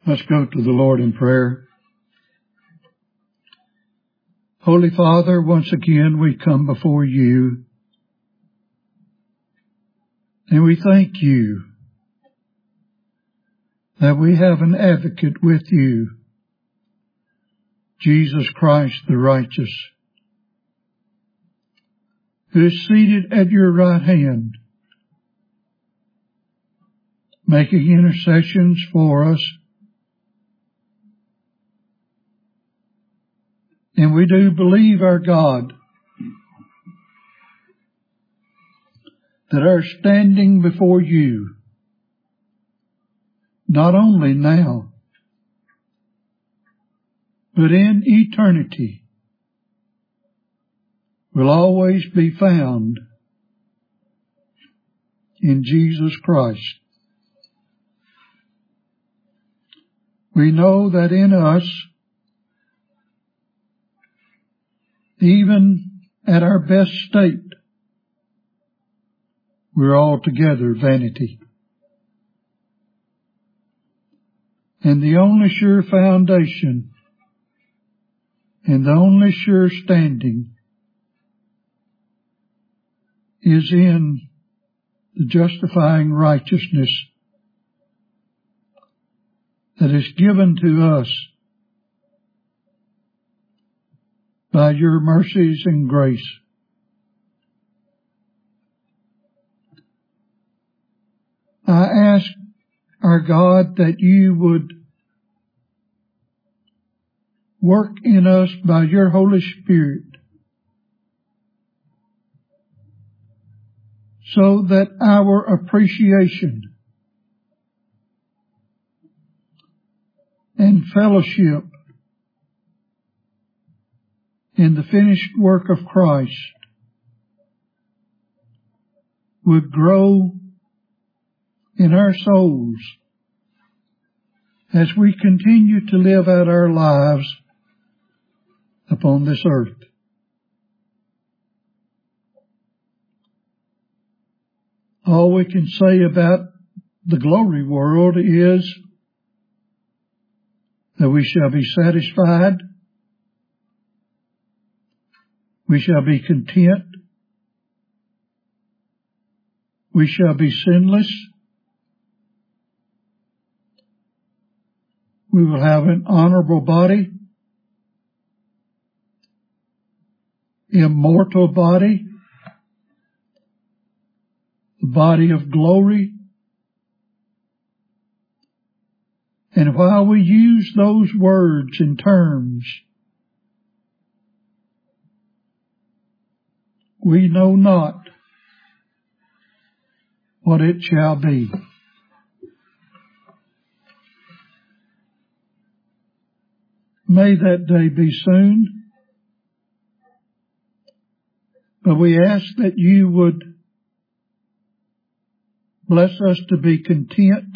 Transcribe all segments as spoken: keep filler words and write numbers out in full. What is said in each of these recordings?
Let's go to the Lord in prayer. Holy Father, once again we come before you, and we thank you that we have an advocate with you, Jesus Christ the righteous, who is seated at your right hand, making intercessions for us. And we do believe, our God, that our standing before you, not only now, but in eternity, will always be found in Jesus Christ. We know that in us, even at our best state, we're altogether vanity. And the only sure foundation and the only sure standing is in the justifying righteousness that is given to us by your mercies and grace. I ask, our God, that you would work in us by your Holy Spirit so that our appreciation and fellowship in the finished work of Christ would grow in our souls as we continue to live out our lives upon this earth. All we can say about the glory world is that we shall be satisfied, we shall be content, we shall be sinless, we will have an honorable body, immortal body, the body of glory. And while we use those words and terms, we know not what it shall be. May that day be soon, but we ask that you would bless us to be content,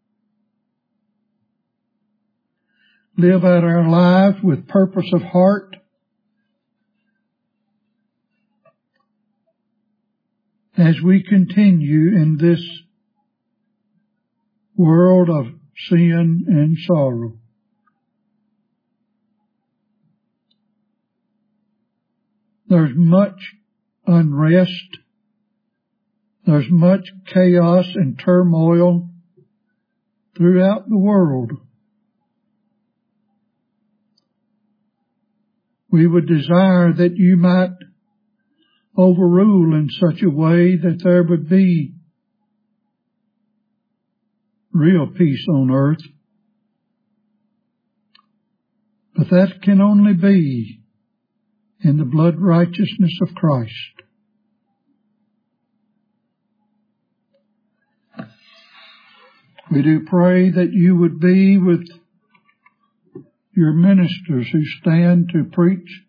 live out our lives with purpose of heart, as we continue in this world of sin and sorrow. There's much unrest. There's much chaos and turmoil throughout the world. We would desire that you might overrule in such a way that there would be real peace on earth. But that can only be in the blood righteousness of Christ. We do pray that you would be with your ministers who stand to preach,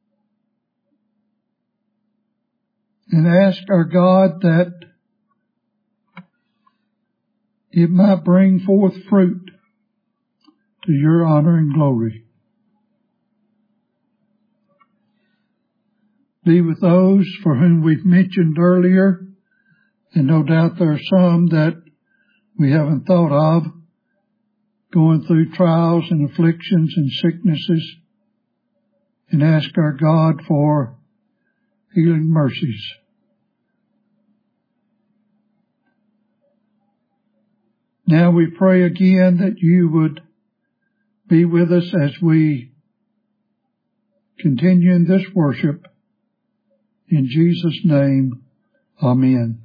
and ask our God that it might bring forth fruit to your honor and glory. Be with those for whom we've mentioned earlier, and no doubt there are some that we haven't thought of, going through trials and afflictions and sicknesses, and ask our God for healing mercies. Now we pray again that you would be with us as we continue in this worship. In Jesus' name, amen.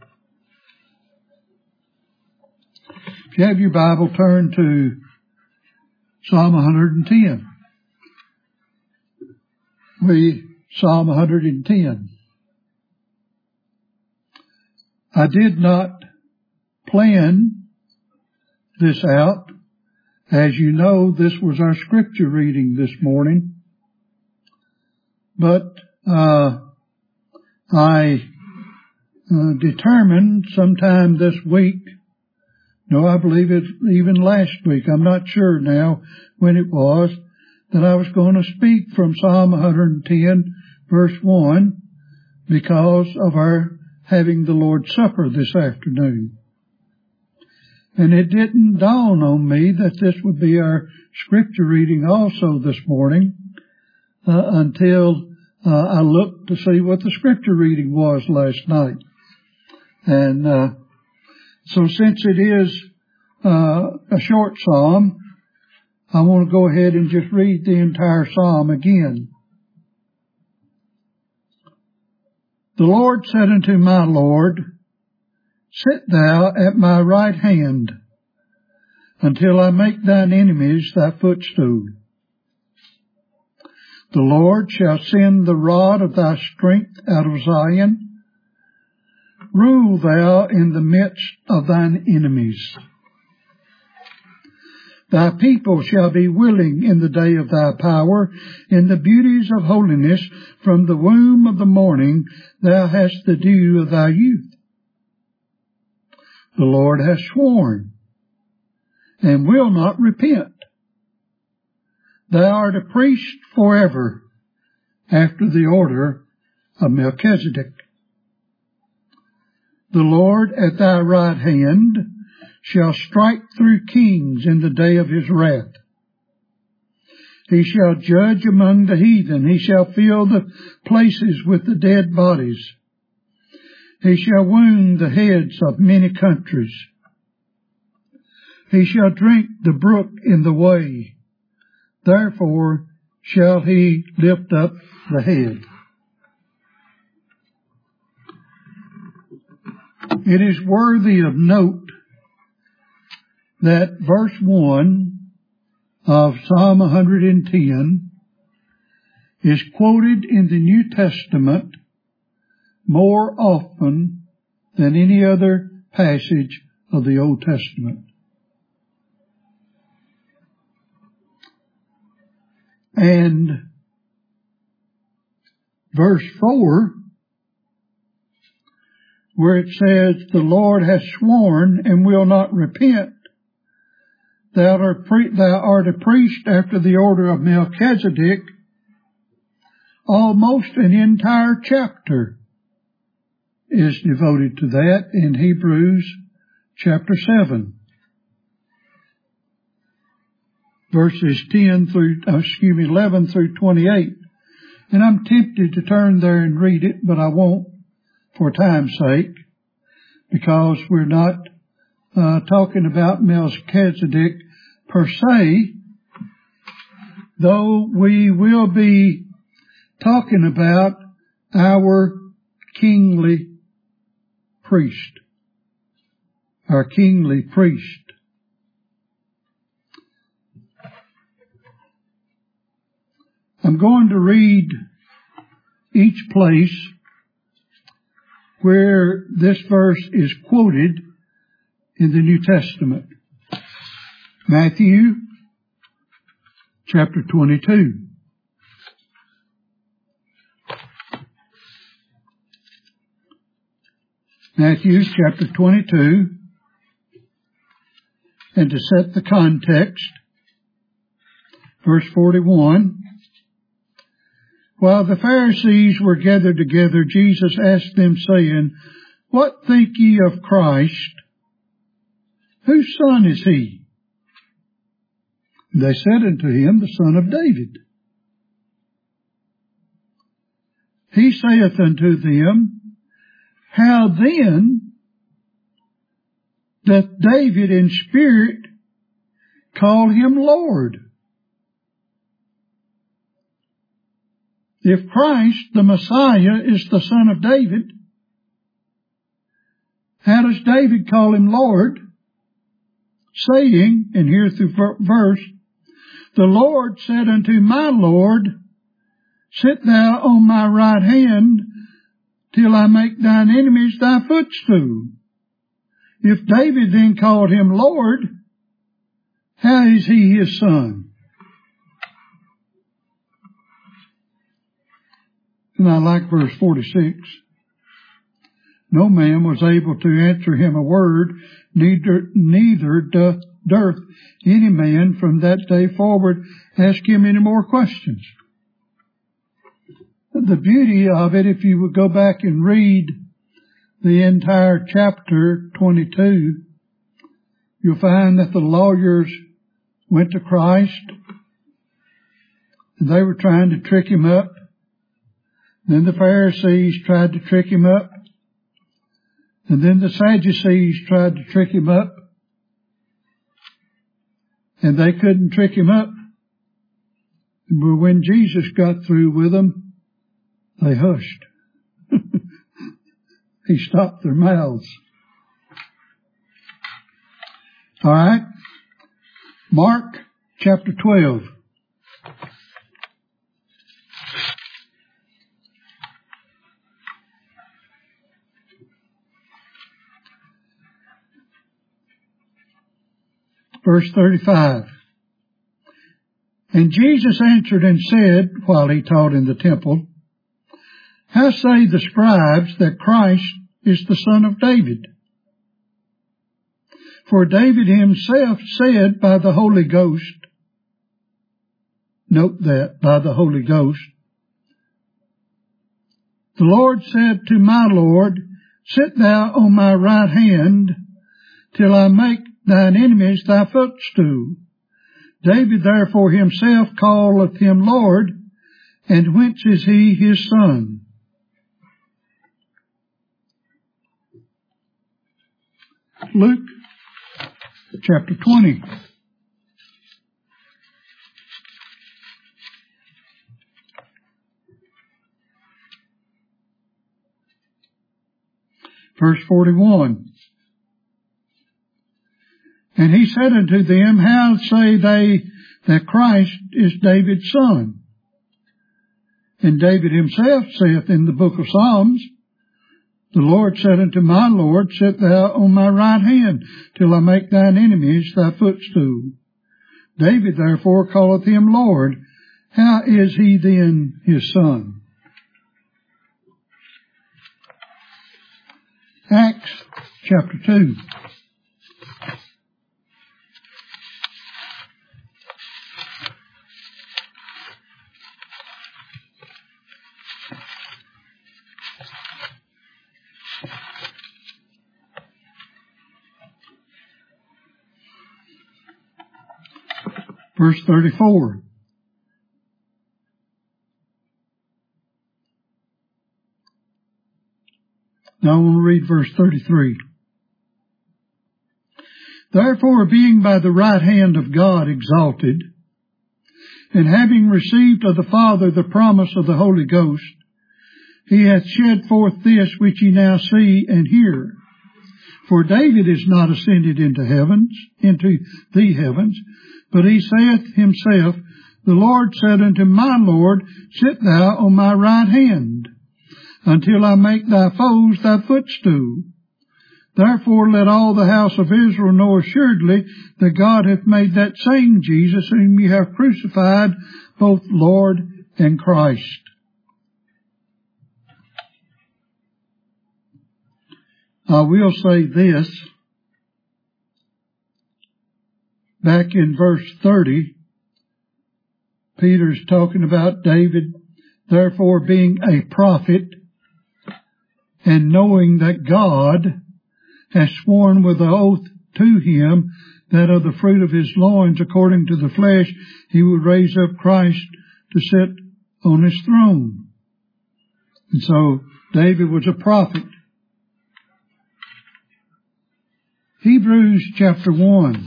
If you have your Bible, turn to Psalm one hundred ten. We, Psalm one hundred ten. I did not plan this out. As you know, this was our scripture reading this morning. But uh, I uh, determined sometime this week, no, I believe it even last week, I'm not sure now when it was, that I was going to speak from Psalm one hundred ten, verse one, because of our having the Lord's Supper this afternoon. And it didn't dawn on me that this would be our scripture reading also this morning uh, until uh, I looked to see what the scripture reading was last night. And uh, so since it is uh, a short psalm, I want to go ahead and just read the entire psalm again. The Lord said unto my Lord, Sit thou at my right hand, until I make thine enemies thy footstool. The Lord shall send the rod of thy strength out of Zion. Rule thou in the midst of thine enemies. Thy people shall be willing in the day of thy power, in the beauties of holiness. From the womb of the morning thou hast the dew of thy youth. The Lord has sworn, and will not repent. Thou art a priest forever, after the order of Melchizedek. The Lord at thy right hand shall strike through kings in the day of his wrath. He shall judge among the heathen. He shall fill the places with the dead bodies. He shall wound the heads of many countries. He shall drink the brook in the way. Therefore shall he lift up the head. It is worthy of note that verse one of Psalm one hundred ten is quoted in the New Testament more often than any other passage of the Old Testament. And verse four, where it says, the Lord hath sworn and will not repent, thou art, pre- thou art a priest after the order of Melchizedek, almost an entire chapter is devoted to that in Hebrews chapter seven. Verses ten through, uh, excuse me, eleven through twenty-eight. And I'm tempted to turn there and read it, but I won't for time's sake, because we're not uh, talking about Melchizedek per se, though we will be talking about our kingly priest, our kingly priest. I'm going to read each place where this verse is quoted in the New Testament. Matthew chapter twenty-two. Matthew chapter twenty-two, and to set the context, verse forty-one, while the Pharisees were gathered together, Jesus asked them, saying, What think ye of Christ? Whose son is he? They said unto him, The Son of David. He saith unto them, How then doth David in spirit call him Lord? If Christ, the Messiah, is the Son of David, how does David call him Lord, saying, and here's the verse, The Lord said unto my Lord, Sit thou on my right hand, till I make thine enemies thy footstool. If David then called him Lord, how is he his son? And I like verse forty-six. No man was able to answer him a word, neither, neither durst any man from that day forward ask him any more questions. The beauty of it, if you would go back and read the entire chapter twenty-two, you'll find that the lawyers went to Christ, and they were trying to trick him up. Then the Pharisees tried to trick him up. And then the Sadducees tried to trick him up. And they couldn't trick him up. But when Jesus got through with them, they hushed. He stopped their mouths. All right. Mark chapter twelve. Verse thirty-five. And Jesus answered and said, while he taught in the temple, How say the scribes that Christ is the Son of David? For David himself said by the Holy Ghost, note that, by the Holy Ghost, The Lord said to my Lord, Sit thou on my right hand, till I make thine enemies thy footstool. David therefore himself calleth him Lord, and whence is he his son? Luke chapter twenty. Verse forty-one. And he said unto them, How say they that Christ is David's son? And David himself saith in the book of Psalms, The Lord said unto my Lord, Sit thou on my right hand, till I make thine enemies thy footstool. David therefore calleth him Lord. How is he then his son? Acts chapter two. Verse thirty-four. Now I want to read verse thirty-three. Therefore, being by the right hand of God exalted, and having received of the Father the promise of the Holy Ghost, he hath shed forth this which ye now see and hear. For David is not ascended into heavens, into the heavens, but he saith himself, The Lord said unto my Lord, Sit thou on my right hand, until I make thy foes thy footstool. Therefore let all the house of Israel know assuredly that God hath made that same Jesus whom ye have crucified, both Lord and Christ. I will say this. Back in verse thirty, Peter's talking about David, therefore being a prophet, and knowing that God has sworn with an oath to him that of the fruit of his loins, according to the flesh, he would raise up Christ to sit on his throne. And so David was a prophet. Hebrews chapter one.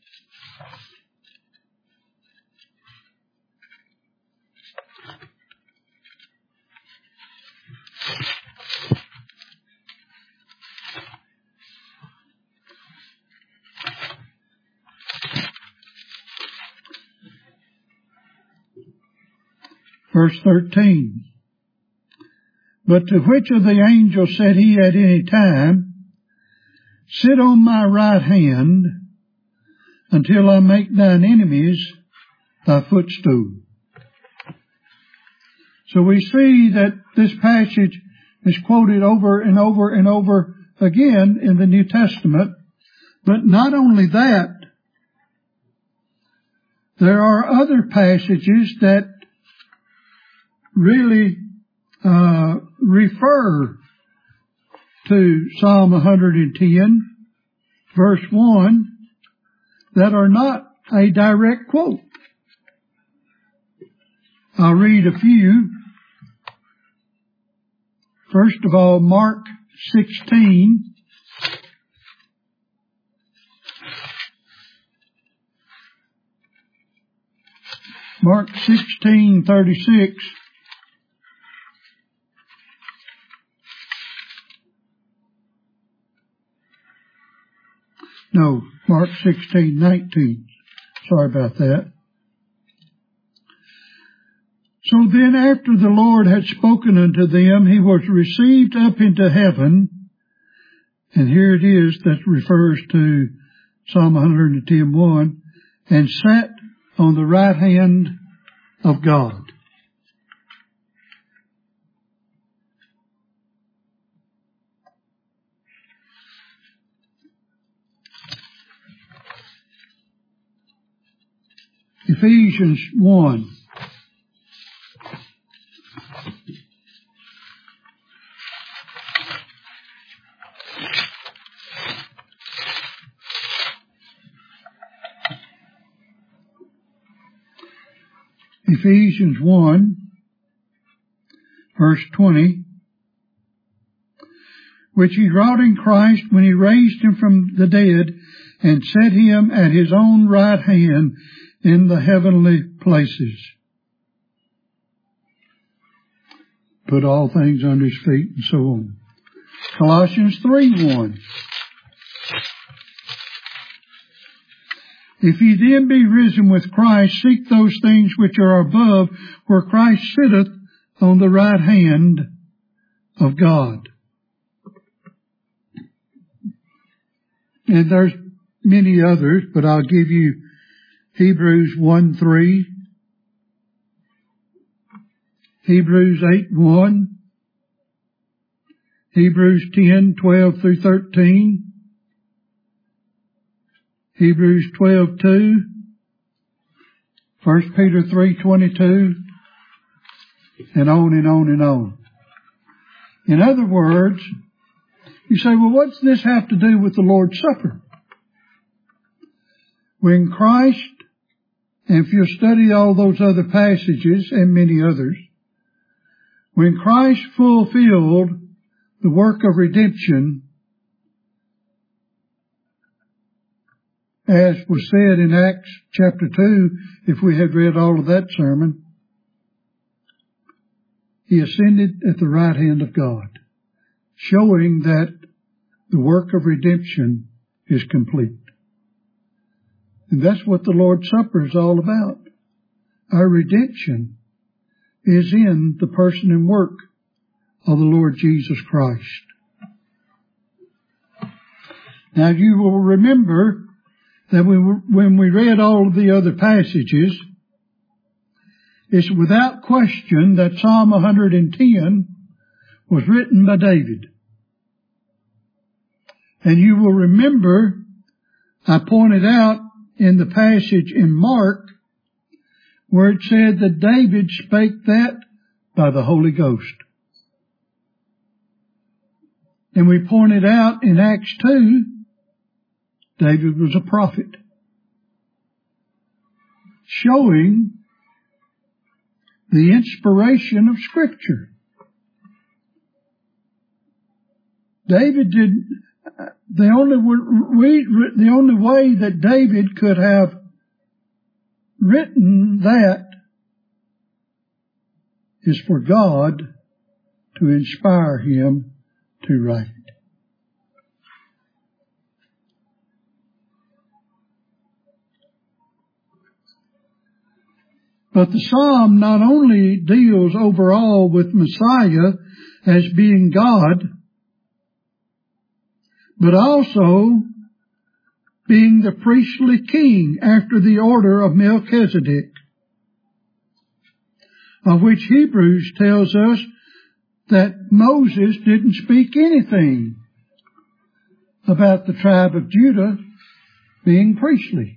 Verse thirteen. But to which of the angels said he at any time, sit on my right hand until I make thine enemies thy footstool? So we see that this passage is quoted over and over and over again in the New Testament. But not only that, there are other passages that really uh, refer to Psalm one hundred ten, verse one, that are not a direct quote. I'll read a few. First of all, Mark sixteen. Mark sixteen thirty-six. No, Mark sixteen nineteen. Sorry about that. So then after the Lord had spoken unto them, he was received up into heaven. And here it is that refers to Psalm one ten one. And sat on the right hand of God. Ephesians one. Ephesians one, verse twenty, which he wrought in Christ when he raised him from the dead and set him at his own right hand in the heavenly places. Put all things under his feet and so on. Colossians three one. If ye then be risen with Christ, seek those things which are above, where Christ sitteth on the right hand of God. And there's many others, but I'll give you Hebrews one three, Hebrews eight one, Hebrews ten twelve through thirteen, Hebrews twelve two, First Peter three twenty-two, and on and on and on. In other words, you say, well, what's this have to do with the Lord's Supper? When Christ, and if you study all those other passages and many others, when Christ fulfilled the work of redemption, as was said in Acts chapter two, if we had read all of that sermon, he ascended at the right hand of God, showing that the work of redemption is complete. And that's what the Lord's Supper is all about. Our redemption is in the person and work of the Lord Jesus Christ. Now you will remember that we were, when we read all of the other passages, it's without question that Psalm one hundred ten was written by David. And you will remember I pointed out in the passage in Mark where it said that David spake that by the Holy Ghost. And we pointed out in Acts two, David was a prophet. showing the inspiration of Scripture. David did, the only, we, the only way that David could have written that is for God to inspire him to write it. But the psalm not only deals overall with Messiah as being God, but also being the priestly king after the order of Melchizedek, of which Hebrews tells us that Moses didn't speak anything about the tribe of Judah being priestly.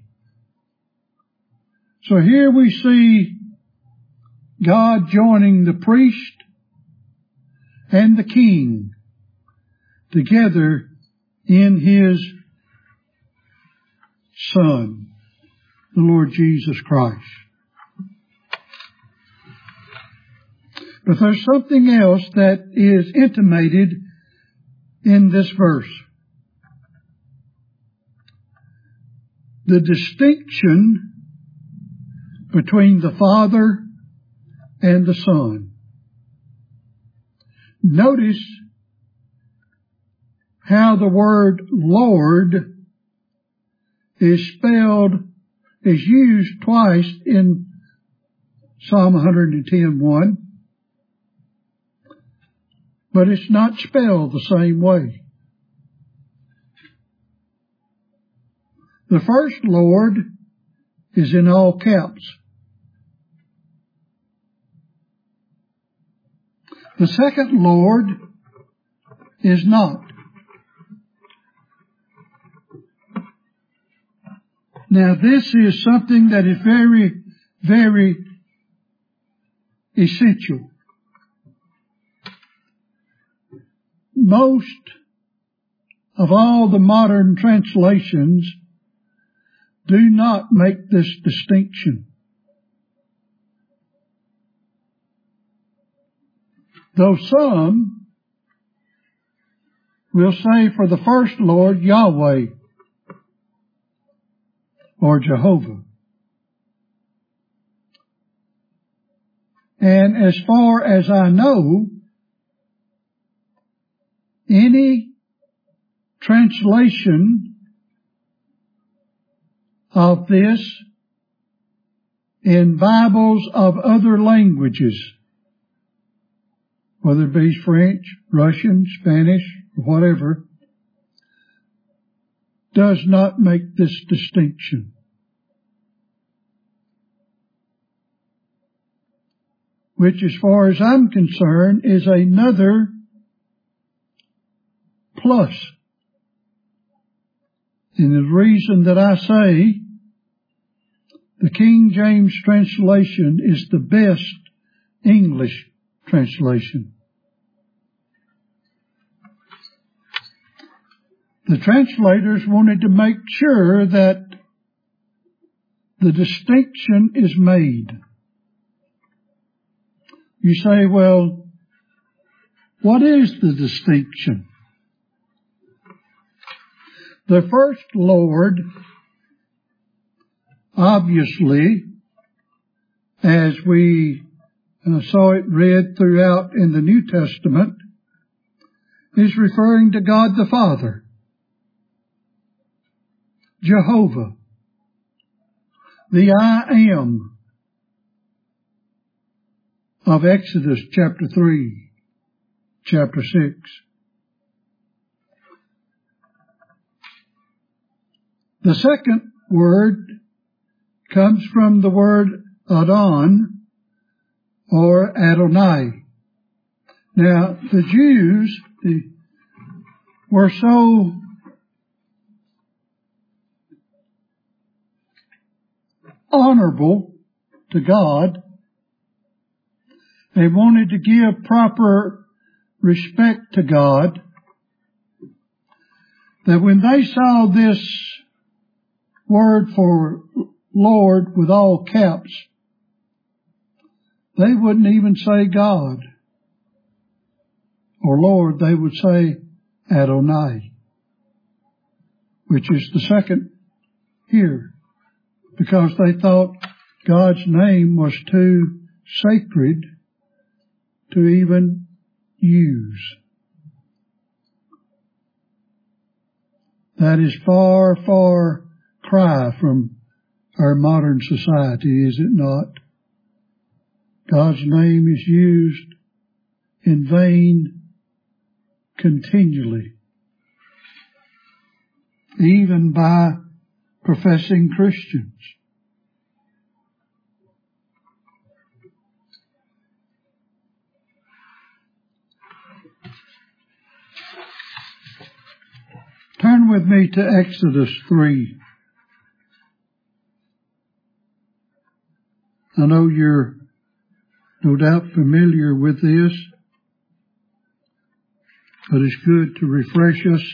So here we see God joining the priest and the king together in His Son, the Lord Jesus Christ. But there's something else that is intimated in this verse. The distinction between the Father and the Son. Notice how the word Lord is spelled, is used twice in Psalm one ten one, but it's not spelled the same way. The first Lord is in all caps. The second Lord is not. Now this is something that is very, very essential. Most of all the modern translations do not make this distinction. Though some will say for the first Lord, Yahweh or Jehovah. And as far as I know, any translation of this in Bibles of other languages, whether it be French, Russian, Spanish, or whatever, does not make this distinction. Which, as far as I'm concerned, is another plus. And the reason that I say the King James translation is the best English translation. The translators wanted to make sure that the distinction is made. You say, well, what is the distinction? The first Lord, obviously, as we uh, saw it read throughout in the New Testament, is referring to God the Father, Jehovah, the I Am of Exodus chapter three, chapter six. The second word comes from the word Adon or Adonai. Now, the Jews the, were so honorable to God. They wanted to give proper respect to God, that when they saw this word for Lord with all caps. They wouldn't even say God or Lord. They would say Adonai, which is the second here, because they thought God's name was too sacred to even use. That is far, far cry from our modern society, is it not? God's name is used in vain continually, even by professing Christians. Turn with me to Exodus three. I know you're no doubt familiar with this, but it's good to refresh us.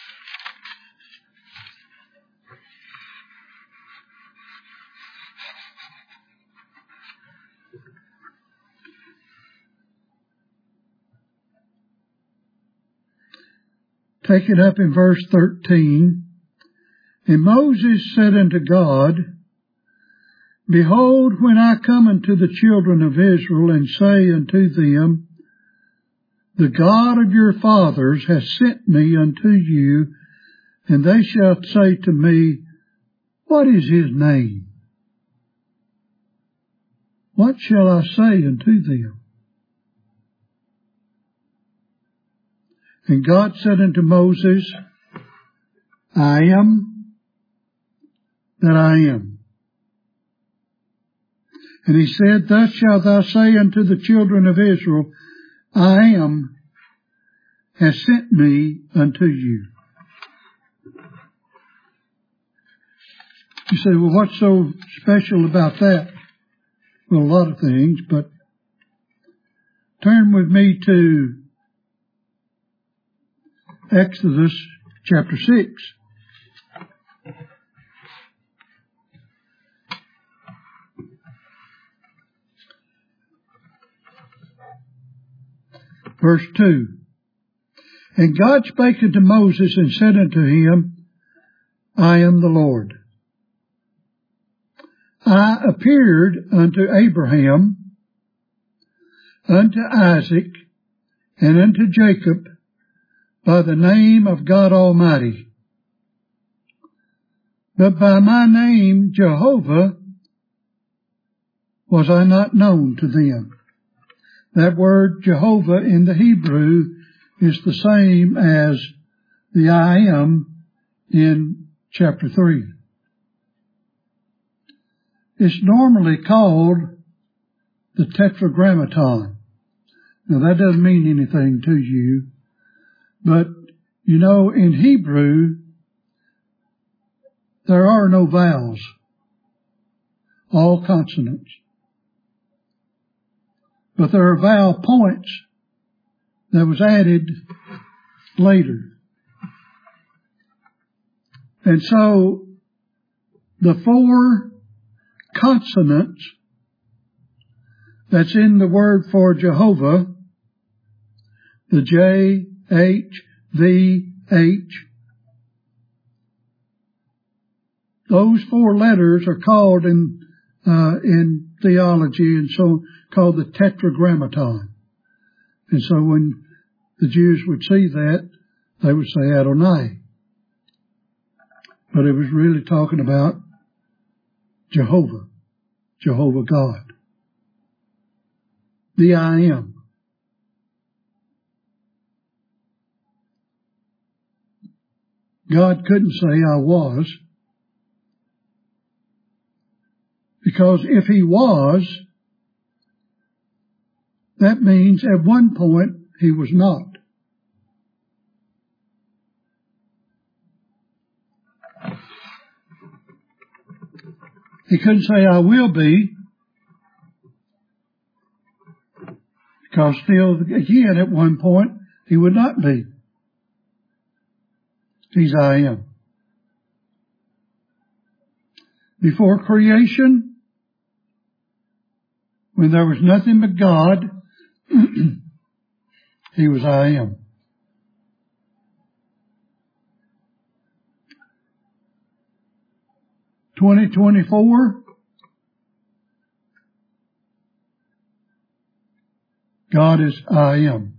Take it up in verse thirteen. And Moses said unto God, Behold, when I come unto the children of Israel, and say unto them, The God of your fathers hath sent me unto you, and they shall say to me, What is his name? What shall I say unto them? And God said unto Moses, I am that I am. And he said, Thus shalt thou say unto the children of Israel, I am has sent me unto you. You say, well, what's so special about that? Well, a lot of things, but turn with me to Exodus chapter six. Verse two. And God spake unto Moses and said unto him, I am the Lord. I appeared unto Abraham, unto Isaac, and unto Jacob by the name of God Almighty. But by my name, Jehovah, was I not known to them. That word Jehovah in the Hebrew is the same as the I am in chapter three. It's normally called the Tetragrammaton. Now that doesn't mean anything to you, but you know, in Hebrew, there are no vowels, all consonants. But there are vowel points that was added later. And so the four consonants that's in the word for Jehovah, the J, H, V, H, those four letters are called in uh, in theology and so called the Tetragrammaton. And so when the Jews would see that, they would say Adonai. But it was really talking about Jehovah, Jehovah God, the I am. God couldn't say I was, because if he was, that means at one point he was not. He couldn't say I will be, because still again at one point he would not be. He's I am. before creation, when there was nothing but God, He was I am. twenty twenty-four, God is I am.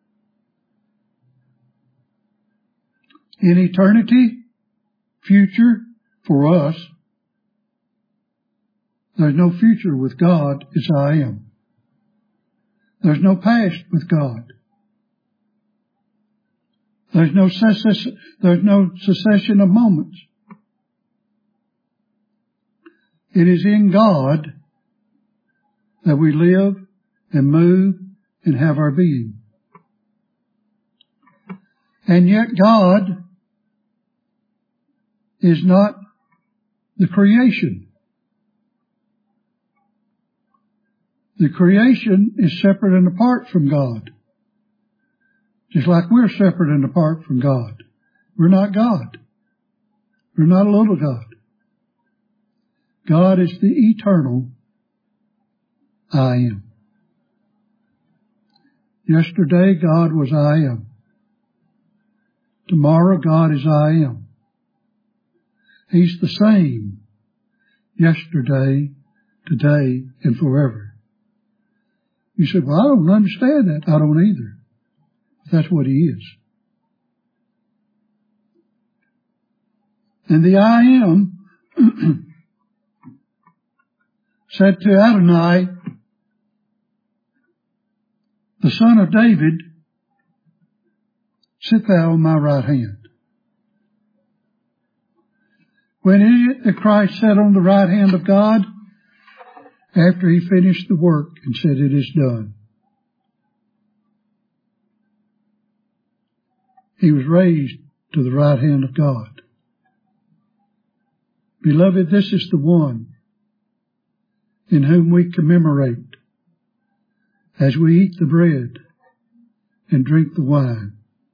In eternity, future, for us, there's no future with God as I am. There's no past with God. There's no cess- there's no cessation of moments. It is in God that we live and move and have our being. And yet God is not the creation. The creation is separate and apart from God. Just like we're separate and apart from God. We're not God. We're not a little God. God is the eternal I am. Yesterday, God was I am. Tomorrow, God is I am. He's the same yesterday, today, and forever. You said, well, I don't understand that. I don't either. That's what He is. And the I am said to Adonai, the son of David, sit thou on my right hand. When is it that Christ sat on the right hand of God? After He finished the work and said, it is done. He was raised to the right hand of God. Beloved, this is the one in whom we commemorate as we eat the bread and drink the wine.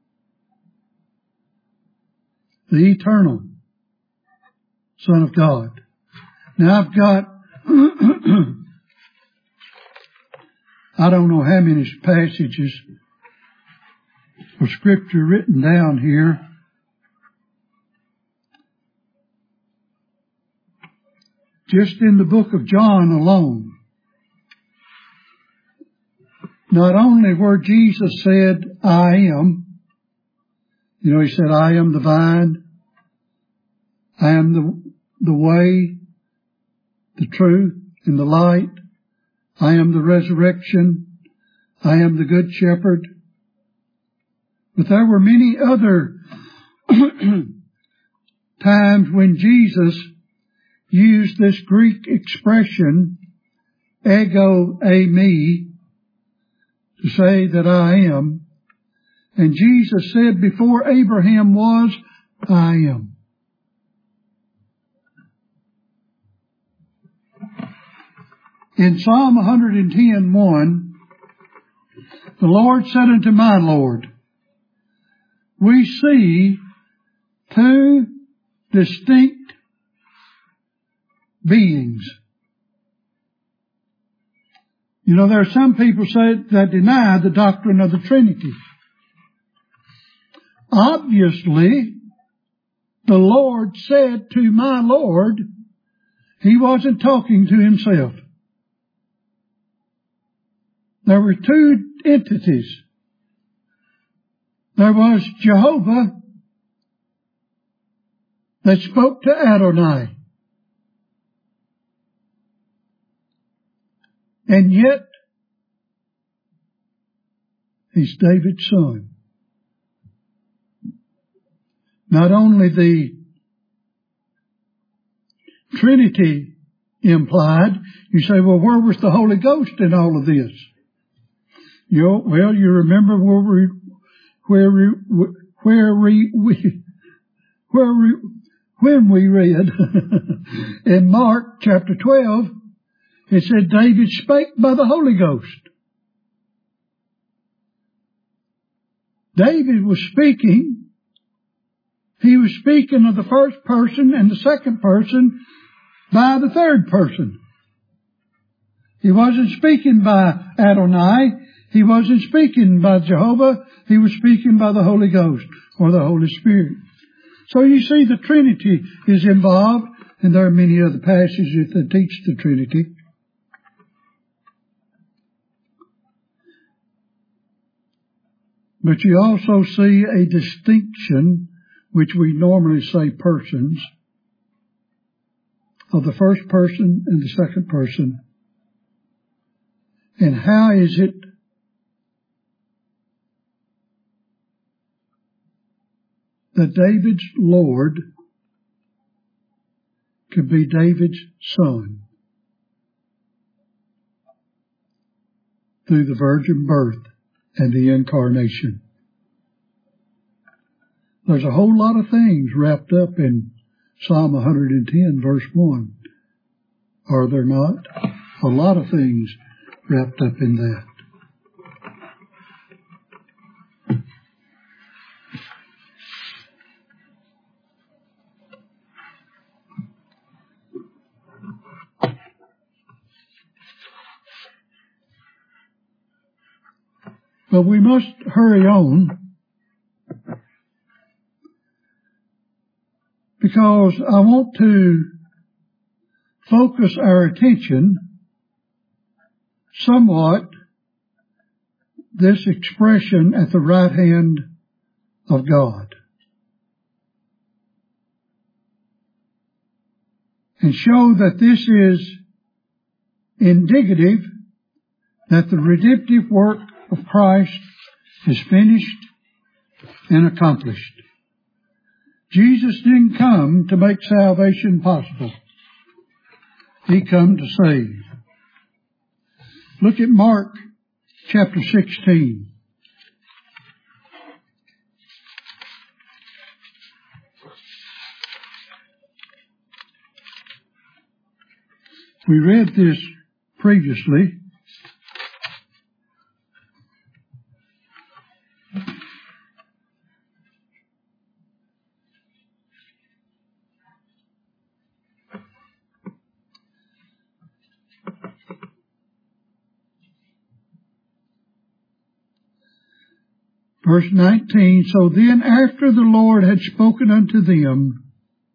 The eternal Son of God. Now I've got, I don't know how many passages of Scripture written down here. Just in the book of John alone. Not only where Jesus said, I am, you know, He said, I am the vine, I am the, the way, the truth, and the light, I am the resurrection, I am the good shepherd. But there were many other times when Jesus used this Greek expression, ego eimi, to say that I am. And Jesus said, before Abraham was, I am. In Psalm one ten, one, the Lord said unto my Lord, we see two distinct beings. You know, there are some people say that deny the doctrine of the Trinity. Obviously, the Lord said to my Lord, He wasn't talking to Himself. There were two entities. There was Jehovah that spoke to Adonai. And yet, He's David's son. Not only the Trinity implied, you say, well, where was the Holy Ghost in all of this? You know, well, you remember where we, where we, where we, we where we, when we read in Mark chapter twelve, it said David spake by the Holy Ghost. David was speaking. He was speaking of the first person and the second person by the third person. He wasn't speaking by Adonai. He wasn't speaking by Jehovah. He was speaking by the Holy Ghost or the Holy Spirit. So you see the Trinity is involved, and there are many other passages that teach the Trinity. But you also see a distinction, which we normally say persons, of the first person and the second person. And how is it that David's Lord could be David's son through the virgin birth and the incarnation? There's a whole lot of things wrapped up in Psalm one hundred ten, verse one. Are there not? A lot of things wrapped up in that. But we must hurry on, because I want to focus our attention somewhat this expression at the right hand of God, and show that this is indicative that the redemptive work of Christ is finished and accomplished. Jesus didn't come to make salvation possible. He come to save. Look at Mark chapter sixteen. We read this previously. Verse nineteen, so then after the Lord had spoken unto them,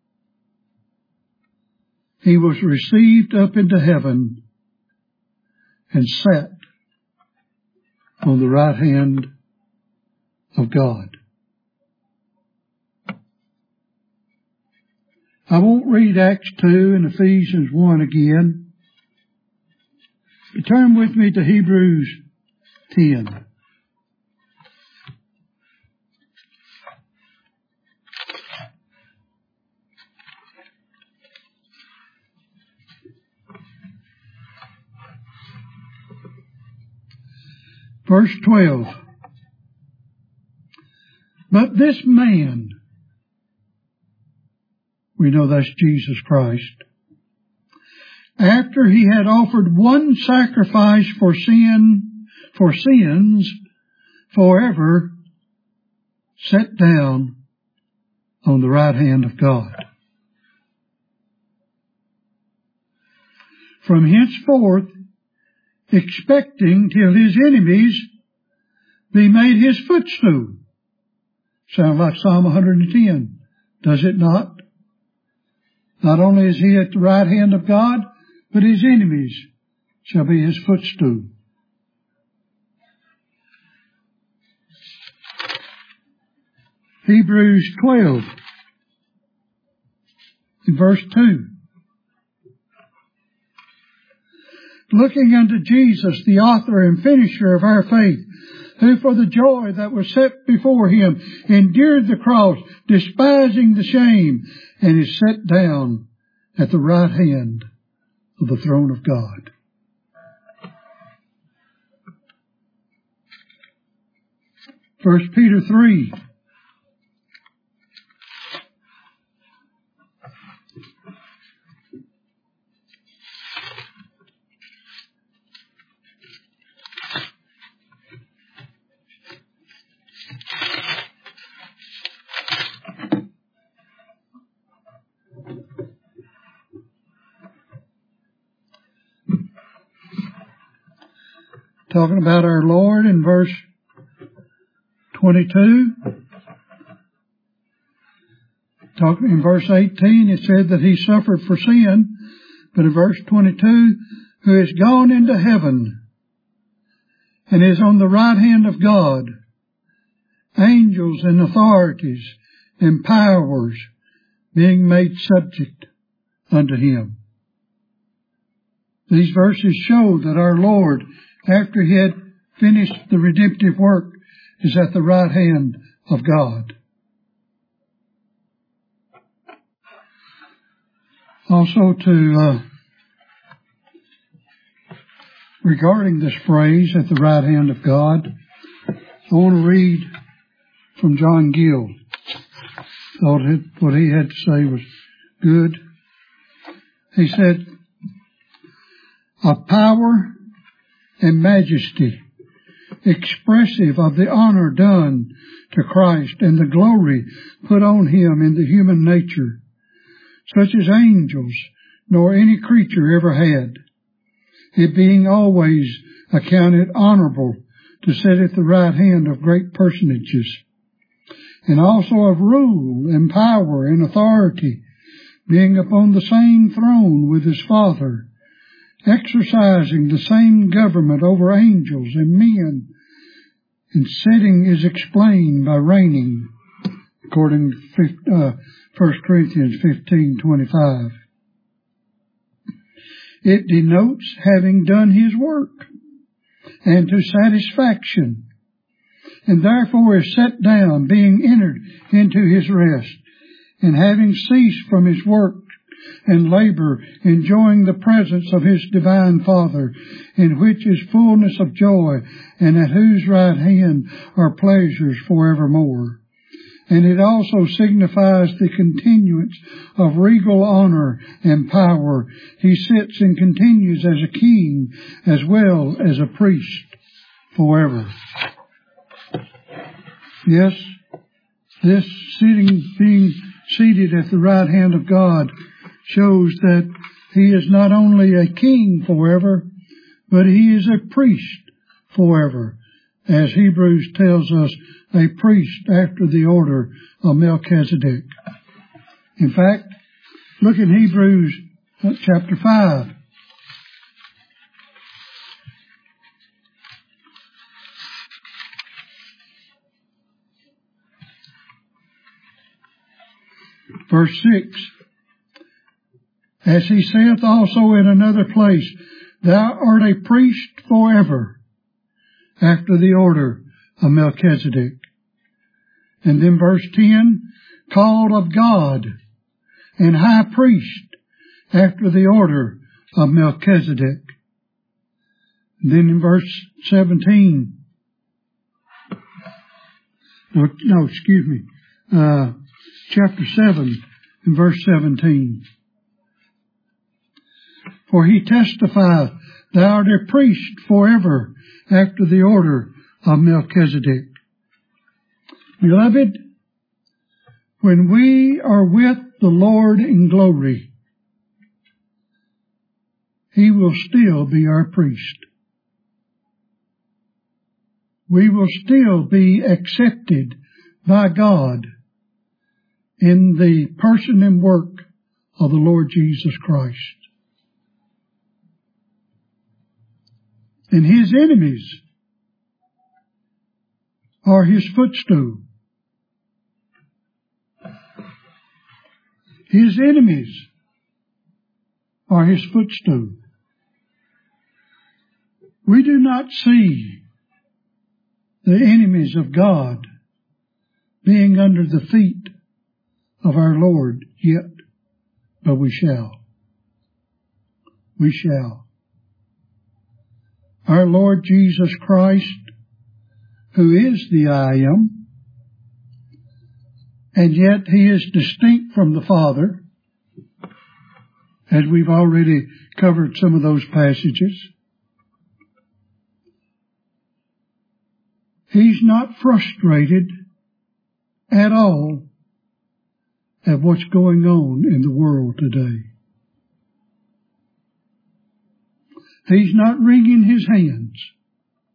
he was received up into heaven and sat on the right hand of God. I won't read Acts two and Ephesians one again, but turn with me to Hebrews ten. Verse twelve, but this man, we know that's Jesus Christ, after he had offered one sacrifice for sin, for sins forever, sat down on the right hand of God. From henceforth, expecting till his enemies be made his footstool. Sound like Psalm one hundred ten, does it not? Not only is he at the right hand of God, but his enemies shall be his footstool. Hebrews twelve, in verse two. Looking unto Jesus, the author and finisher of our faith, who for the joy that was set before him endured the cross, despising the shame, and is set down at the right hand of the throne of God. First Peter three. talking about our Lord in verse twenty-two. Talking in verse eighteen, it said that he suffered for sin. But in verse twenty-two, who is gone into heaven and is on the right hand of God, angels and authorities and powers being made subject unto him. These verses show that our Lord, after he had finished the redemptive work, is at the right hand of God. Also to, uh, regarding this phrase, at the right hand of God, I want to read from John Gill. Thought it, what he had to say was good. He said, of power and majesty, expressive of the honor done to Christ and the glory put on him in the human nature, such as angels nor any creature ever had, it being always accounted honorable to sit at the right hand of great personages, and also of rule and power and authority, being upon the same throne with his Father, exercising the same government over angels and men, and sitting is explained by reigning, according to uh, First Corinthians fifteen twenty-five. It denotes having done his work, and to satisfaction, and therefore is set down, being entered into his rest, and having ceased from his work and labor, enjoying the presence of his divine Father, in which is fullness of joy, and at whose right hand are pleasures forevermore. And it also signifies the continuance of regal honor and power. He sits and continues as a king as well as a priest forever. Yes, this sitting, being seated at the right hand of God, shows that he is not only a king forever, but he is a priest forever. As Hebrews tells us, a priest after the order of Melchizedek. In fact, look in Hebrews chapter five. Verse six. As he saith also in another place, thou art a priest forever, after the order of Melchizedek. And then verse ten, called of God, and high priest, after the order of Melchizedek. And then in verse seventeen, no, no excuse me, uh, chapter seven, and verse seventeen. For he testifieth, thou art a priest forever, after the order of Melchizedek. Beloved, when we are with the Lord in glory, he will still be our priest. We will still be accepted by God in the person and work of the Lord Jesus Christ. And his enemies are his footstool. His enemies are his footstool. We do not see the enemies of God being under the feet of our Lord yet, but we shall. We shall. Our Lord Jesus Christ, who is the I Am, and yet he is distinct from the Father, as we've already covered some of those passages. He's not frustrated at all at what's going on in the world today. He's not wringing his hands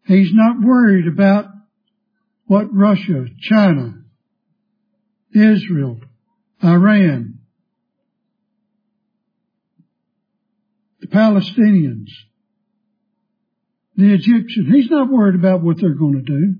He's not worried about what Russia, China, Israel, Iran, the Palestinians, the Egyptians. He's not worried about what they're going to do.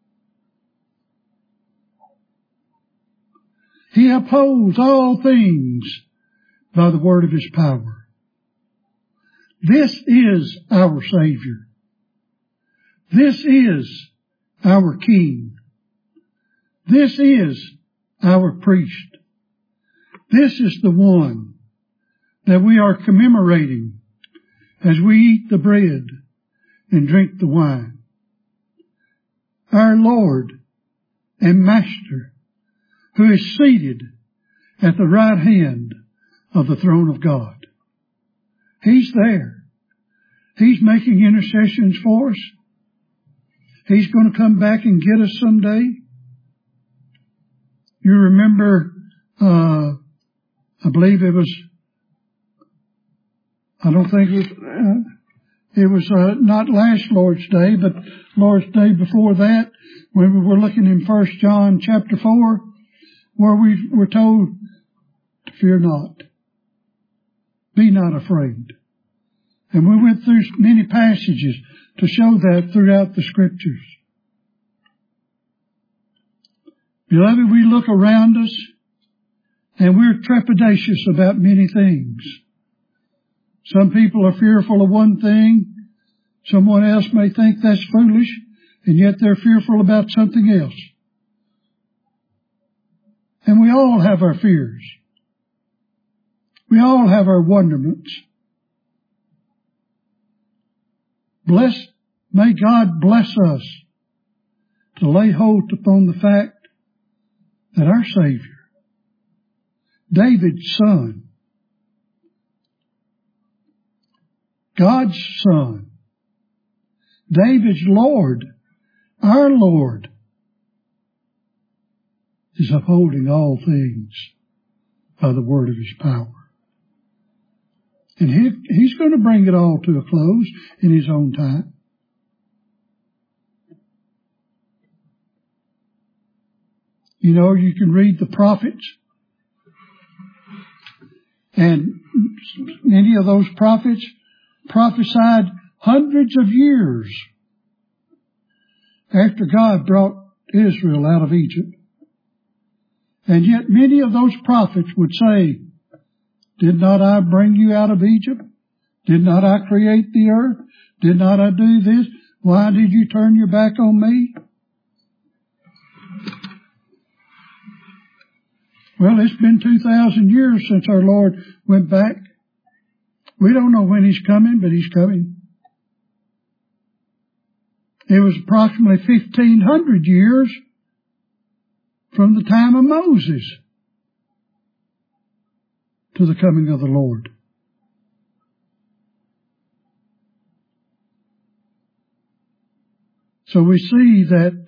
He upholds all things by the word of his power. This is our Savior. This is our King. This is our priest. This is the one that we are commemorating as we eat the bread and drink the wine. Our Lord and Master, who is seated at the right hand of the throne of God. He's there. He's making intercessions for us. He's going to come back and get us someday. You remember, uh, I believe it was, I don't think it was, uh, it was uh, not last Lord's Day, but Lord's Day before that, when we were looking in First John chapter four, where we were told, fear not, be not afraid. And we went through many passages to show that throughout the Scriptures. Beloved, we look around us and we're trepidatious about many things. Some people are fearful of one thing. Someone else may think that's foolish, and yet they're fearful about something else. And we all have our fears. We all have our wonderments. Bless, may God bless us to lay hold upon the fact that our Savior, David's son, God's Son, David's Lord, our Lord, is upholding all things by the word of his power. And he, he's going to bring it all to a close in his own time. You know, you can read the prophets, and many of those prophets prophesied hundreds of years after God brought Israel out of Egypt. And yet many of those prophets would say, did not I bring you out of Egypt? Did not I create the earth? Did not I do this? Why did you turn your back on me? Well, it's been two thousand years since our Lord went back. We don't know when he's coming, but he's coming. It was approximately fifteen hundred years from the time of Moses to the coming of the Lord. So we see that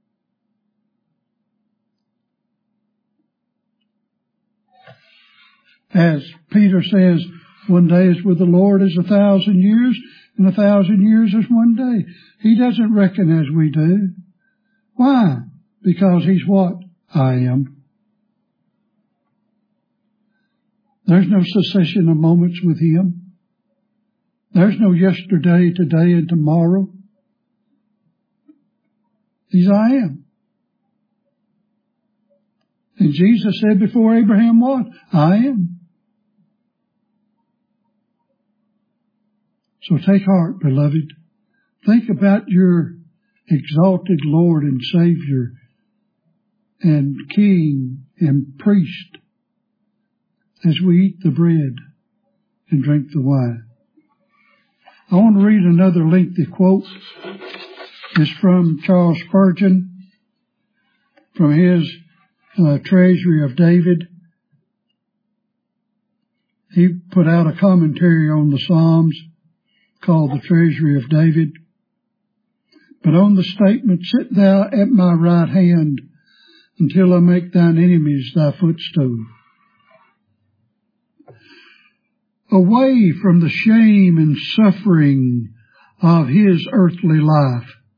as Peter says, one day is with the Lord as a thousand years, and a thousand years is one day. He doesn't reckon as we do. Why? Because he's what? I am. There's no cessation of moments with him. There's no yesterday, today, and tomorrow. He's I am. And Jesus said before Abraham what? I am. So take heart, beloved. Think about your exalted Lord and Savior and King and Priest as we eat the bread and drink the wine. I want to read another lengthy quote. It's from Charles Spurgeon, from his uh, Treasury of David. He put out a commentary on the Psalms called the Treasury of David. But on the statement, sit thou at my right hand until I make thine enemies thy footstool. Away from the shame and suffering of his earthly life,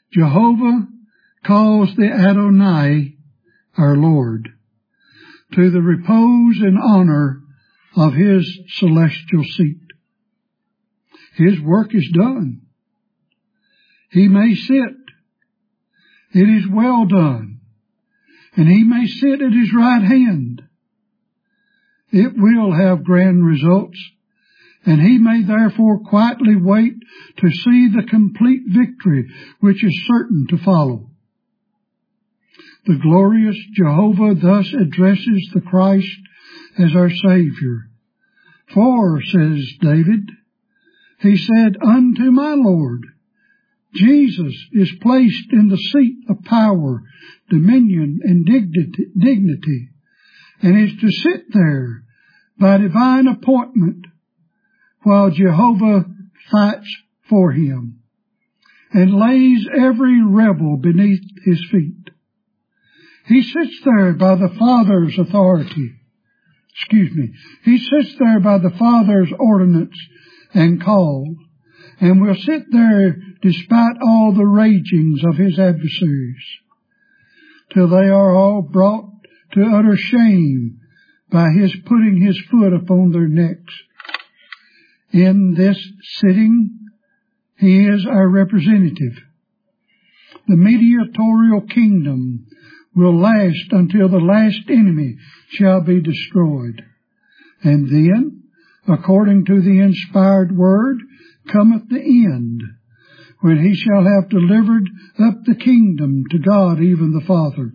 Jehovah calls the Adonai, our Lord, to the repose and honor of his celestial seat. His work is done. He may sit. It is well done. And he may sit at his right hand. It will have grand results, and he may therefore quietly wait to see the complete victory which is certain to follow. The glorious Jehovah thus addresses the Christ as our Savior. For, says David, he said, unto my Lord, Jesus is placed in the seat of power, dominion, and dignity, and is to sit there by divine appointment while Jehovah fights for him and lays every rebel beneath his feet. He sits there by the Father's authority. Excuse me. He sits there by the Father's ordinance and call, and will sit there despite all the ragings of his adversaries, till they are all brought to utter shame by his putting his foot upon their necks. In this sitting, he is our representative. The mediatorial kingdom will last until the last enemy shall be destroyed. And then, according to the inspired word, cometh the end, when he shall have delivered up the kingdom to God, even the Father.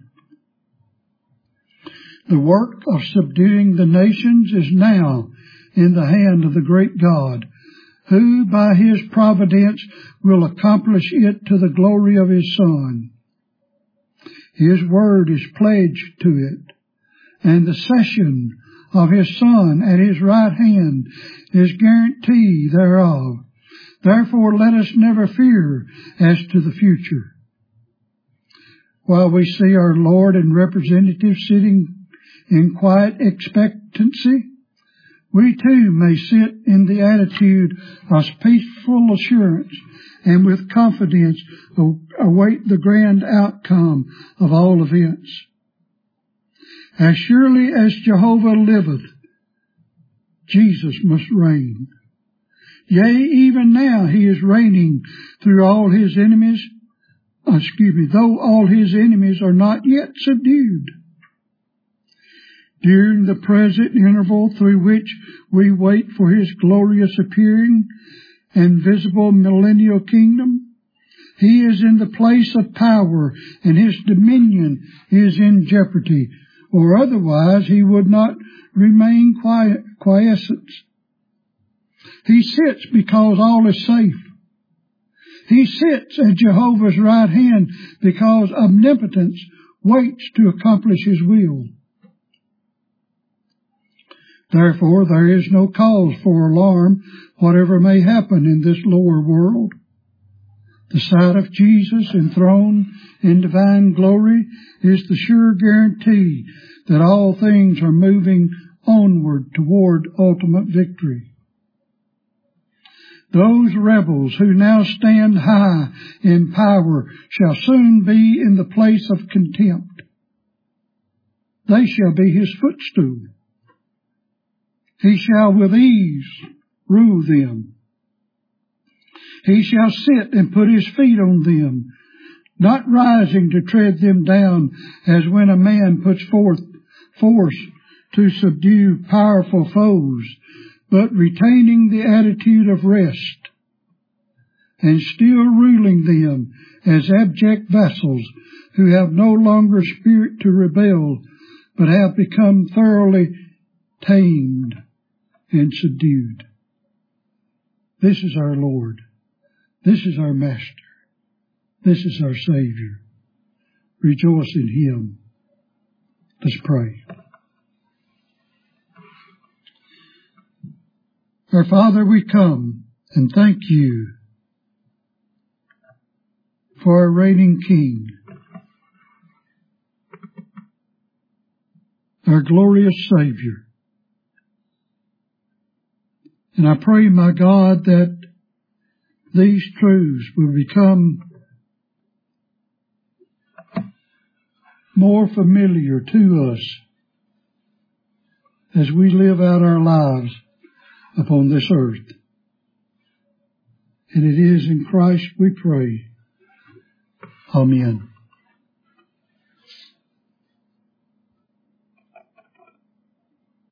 The work of subduing the nations is now in the hand of the great God, who by his providence will accomplish it to the glory of his Son. His word is pledged to it, and the session of his Son at his right hand is guarantee thereof. Therefore let us never fear as to the future. While we see our Lord and representative sitting in quiet expectancy, we too may sit in the attitude of peaceful assurance and with confidence await the grand outcome of all events. As surely as Jehovah liveth, Jesus must reign. Yea, even now he is reigning through all his enemies, excuse me, though all his enemies are not yet subdued. During the present interval through which we wait for his glorious appearing and visible millennial kingdom, he is in the place of power, and his dominion is in jeopardy, or otherwise he would not remain quiet, quiescent. He sits because all is safe. He sits at Jehovah's right hand because omnipotence waits to accomplish his will. Therefore, there is no cause for alarm, whatever may happen in this lower world. The sight of Jesus enthroned in divine glory is the sure guarantee that all things are moving onward toward ultimate victory. Those rebels who now stand high in power shall soon be in the place of contempt. They shall be his footstool. He shall with ease rule them. He shall sit and put his feet on them, not rising to tread them down as when a man puts forth force to subdue powerful foes, but retaining the attitude of rest, and still ruling them as abject vassals who have no longer spirit to rebel, but have become thoroughly tamed and subdued. This is our Lord. This is our Master. This is our Savior. Rejoice in him. Let's pray. Our Father, we come and thank you for our reigning King, our glorious Savior. And I pray, my God, that these truths will become more familiar to us as we live out our lives upon this earth. And it is in Christ we pray. Amen.